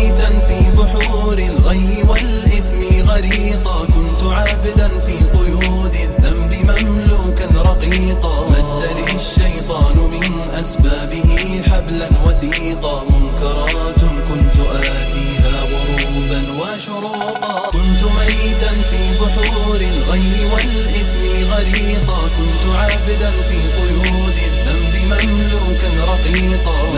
ميتا في بحور الغي والإثم غريقا، كنت عابدا في قيود الذنب مملوكا رقيقا، مد لي الشيطان من أسبابه حبلا وثيقا، منكرات كنت آتيها غروبا وشروقا، كنت ميتا في بحور الغي والإثم غريقا، كنت عابدا في قيود الذنب مملوكا رقيقا،